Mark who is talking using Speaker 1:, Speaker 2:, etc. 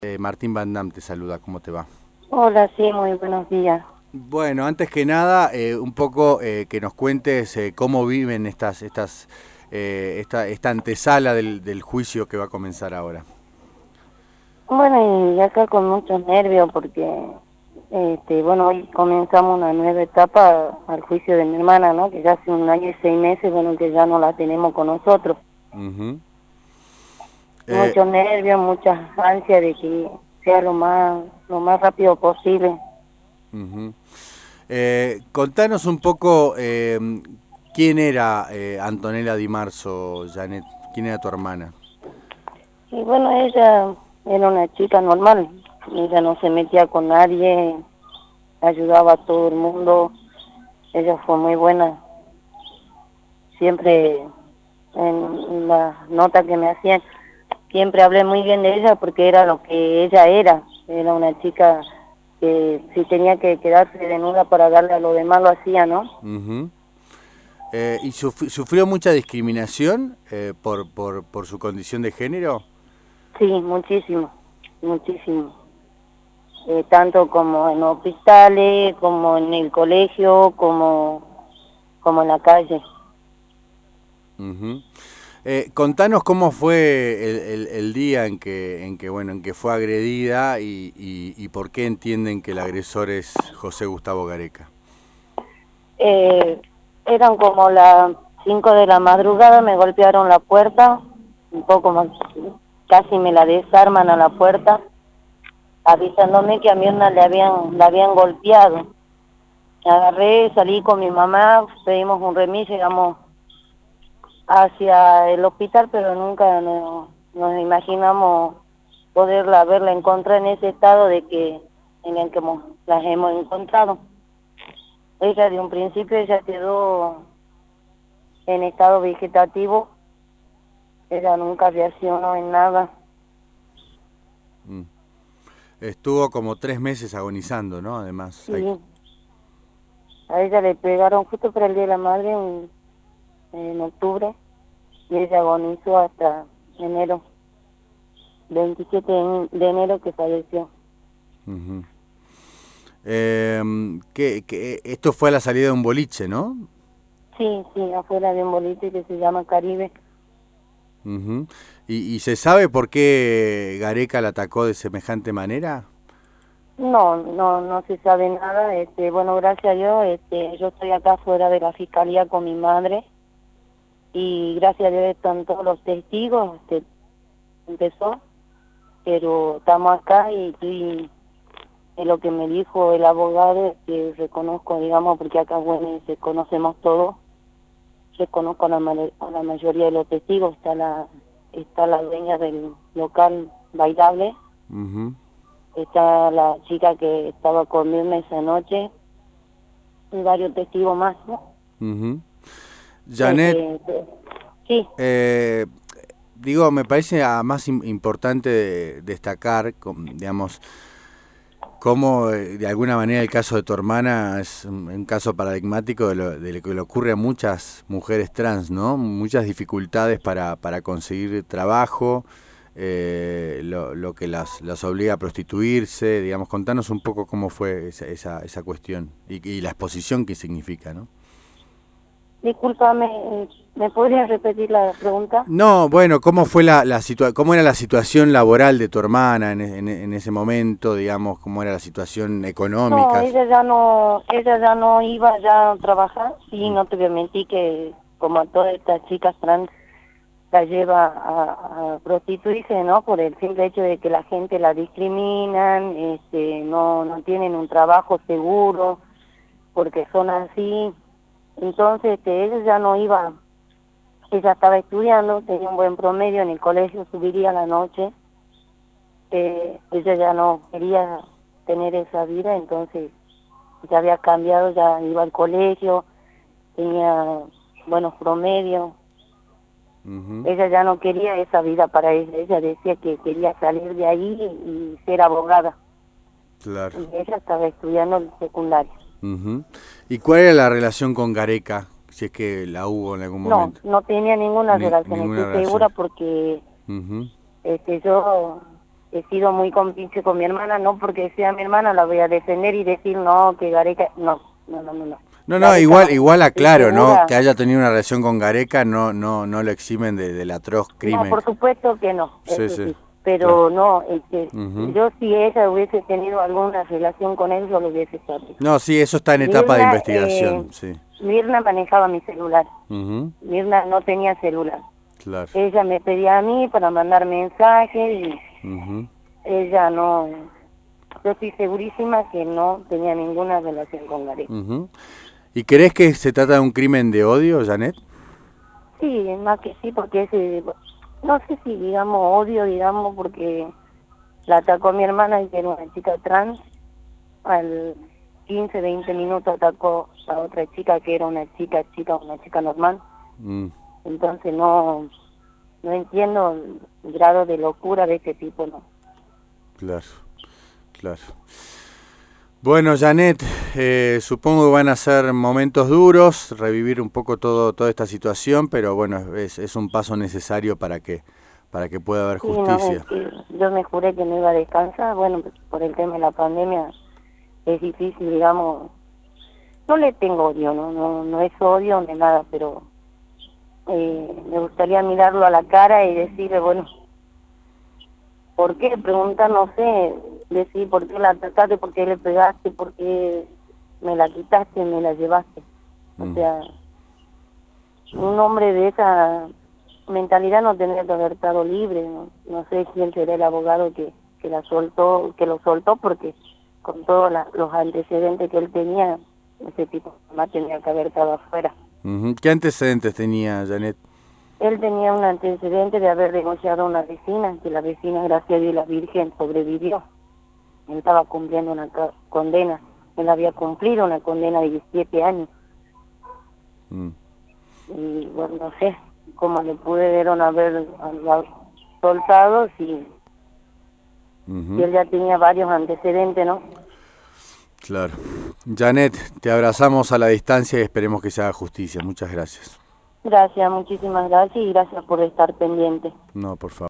Speaker 1: Martín Van Dam te saluda, ¿cómo te va?
Speaker 2: Hola, sí, muy buenos días.
Speaker 1: Bueno, antes que nada, un poco que nos cuentes cómo viven esta antesala del juicio que va a comenzar ahora.
Speaker 2: Bueno, y acá con muchos nervios porque, bueno, hoy comenzamos una nueva etapa al juicio de mi hermana, ¿no? Que ya hace 1 año y 6 meses, bueno, que ya no la tenemos con nosotros.
Speaker 1: Ujú. Eh,
Speaker 2: Muchos nervios, muchas ansias de que sea lo más rápido posible.
Speaker 1: ujú. Contanos un poco quién era Antonella Di Marzo, Janet, quién era tu hermana.
Speaker 2: Y bueno, ella era una chica normal, ella no se metía con nadie, ayudaba a todo el mundo, ella fue muy buena, siempre en las notas que me hacían, siempre hablé muy bien de ella porque era lo que ella era una chica que si tenía que quedarse desnuda para darle a lo demás lo hacía, ¿no?
Speaker 1: Ujú. ¿Y sufrió mucha discriminación por su condición de género?
Speaker 2: Sí, muchísimo, muchísimo. Tanto como en hospitales, como en el colegio, como en la calle.
Speaker 1: Ujú. Contanos cómo fue el día en que fue agredida y por qué entienden que el agresor es José Gustavo Gareca.
Speaker 2: Eh, Eran como las 5 de la madrugada, me golpearon la puerta, un poco más, casi me la desarman a la puerta, avisándome que a mi hermana la habían golpeado. Agarré, salí con mi mamá, pedimos un remis, llegamos hacia el hospital, pero nunca nos imaginamos poderla verla encontrar en ese estado en el que las hemos encontrado. Ella de un principio ella quedó en estado vegetativo, ella nunca reaccionó en nada.
Speaker 1: Mm. Estuvo como 3 meses agonizando, ¿no? Además,
Speaker 2: Sí, a ella le pegaron justo para el Día de la Madre en octubre y ella agonizó hasta enero, 27 de enero que falleció.
Speaker 1: Ujú. Esto fue a la salida de un boliche, ¿no?
Speaker 2: Sí, sí, afuera de un boliche que se llama Caribe.
Speaker 1: Ujú. ¿Y se sabe por qué Gareca la atacó de semejante manera?
Speaker 2: No se sabe nada. Bueno, gracias a Dios, yo estoy acá fuera de la fiscalía con mi madre y gracias a Dios están todos los testigos. Empezó, pero estamos acá y lo que me dijo el abogado es que reconozco, digamos, porque acá bueno se conocemos todos, reconozco a la mayoría de los testigos. Está la dueña del local bailable.
Speaker 1: Ujú,
Speaker 2: Está la chica que estaba conmigo esa noche y varios testigos más, ¿no?
Speaker 1: ujú.
Speaker 2: Eh,
Speaker 1: Janet,
Speaker 2: sí,
Speaker 1: Eh, digo, me parece más importante destacar, digamos, cómo de alguna manera el caso de tu hermana es un caso paradigmático de lo que le ocurre a muchas mujeres trans, ¿no? Muchas dificultades para conseguir trabajo, lo que las obliga a prostituirse, digamos, contanos un poco cómo fue esa cuestión y la exposición que significa, ¿no?
Speaker 2: discúlpame, ¿me podrías repetir la pregunta?
Speaker 1: No, bueno, ¿cómo fue cómo era la situación laboral de tu hermana en ese momento, digamos, cómo era la situación
Speaker 2: No,
Speaker 1: económica?
Speaker 2: ella ya no iba ya a trabajar, sí,
Speaker 1: Mm,
Speaker 2: no te voy a mentir que como a todas estas chicas trans la lleva a prostituirse, ¿no? Por el simple hecho de que la gente la discriminan, no tienen un trabajo seguro, porque son así. Entonces, ella ya no iba, ella estaba estudiando, tenía un buen promedio en el colegio, subiría a la noche, ella ya no quería tener esa vida, entonces ya había cambiado, ya iba al colegio, tenía buenos promedios,
Speaker 1: ujú,
Speaker 2: ella ya no quería esa vida para ella decía que quería salir de ahí y ser abogada,
Speaker 1: claro.
Speaker 2: y ella estaba estudiando el secundario.
Speaker 1: Ujú. ¿Y cuál era la relación con Gareca, si es que la hubo en algún
Speaker 2: No,
Speaker 1: momento?
Speaker 2: no tenía ninguna relación,
Speaker 1: Ninguna
Speaker 2: estoy
Speaker 1: relación.
Speaker 2: segura porque
Speaker 1: Ujú,
Speaker 2: yo he sido muy cómplice con mi hermana, no porque sea mi hermana la voy a defender y decir no, que Gareca, no.
Speaker 1: No,
Speaker 2: Gareca,
Speaker 1: igual
Speaker 2: estoy
Speaker 1: aclaro, ¿no?
Speaker 2: segura.
Speaker 1: Que haya tenido una relación con Gareca no lo eximen del atroz
Speaker 2: No,
Speaker 1: crimen.
Speaker 2: por supuesto que no,
Speaker 1: Sí,
Speaker 2: eso
Speaker 1: sí,
Speaker 2: sí. Pero
Speaker 1: claro.
Speaker 2: no,
Speaker 1: Ujú.
Speaker 2: yo si ella hubiese tenido alguna relación con él, yo lo hubiese sabido.
Speaker 1: No, sí, eso está en etapa de investigación, sí.
Speaker 2: Mirna manejaba mi celular.
Speaker 1: Ujú,
Speaker 2: Mirna no tenía celular.
Speaker 1: claro.
Speaker 2: Ella me pedía a mí para mandar mensajes y
Speaker 1: Ujú,
Speaker 2: ella no... Yo estoy segurísima que no tenía ninguna relación con Gareca.
Speaker 1: ujú. ¿Y crees que se trata de un crimen de odio, Janet?
Speaker 2: Sí, más que sí, porque ese... No sé si digamos odio, digamos, porque la atacó a mi hermana, que era una chica trans. Al 15, 20 minutos atacó a otra chica que era una chica normal.
Speaker 1: Mm,
Speaker 2: Entonces no entiendo el grado de locura de ese tipo, ¿no?
Speaker 1: claro, claro. Bueno, Janet, supongo que van a ser momentos duros, revivir un poco toda esta situación, pero bueno, es un paso necesario para que pueda haber
Speaker 2: Sí, no,
Speaker 1: justicia.
Speaker 2: yo me juré que no iba a descansar, bueno, pues, por el tema de la pandemia es difícil, digamos, no le tengo odio, no es odio ni nada, pero me gustaría mirarlo a la cara y decirle, bueno, ¿por qué? Preguntar, no sé, decir por qué la atacaste, por qué le pegaste, por qué me la quitaste, me la llevaste. O
Speaker 1: Mm,
Speaker 2: sea, un hombre de esa mentalidad no tendría que haber estado libre, no sé quién será el abogado que la soltó, que lo soltó, porque con todos los antecedentes que él tenía, ese tipo más tenía que haber estado afuera.
Speaker 1: ujú. ¿Qué antecedentes tenía, Janet?
Speaker 2: Él tenía un antecedente de haber denunciado a una vecina, que la vecina, gracias a Dios, la Virgen, sobrevivió. Él estaba cumpliendo una condena, él había cumplido una condena de 17 años.
Speaker 1: Mm,
Speaker 2: Y bueno, no sé cómo le pudieron haber soltado si
Speaker 1: ujú.
Speaker 2: él ya tenía varios antecedentes, ¿no?
Speaker 1: Claro. Janet, te abrazamos a la distancia y esperemos que se haga justicia. Muchas gracias.
Speaker 2: Gracias, muchísimas gracias y gracias por estar pendiente.
Speaker 1: No, por favor.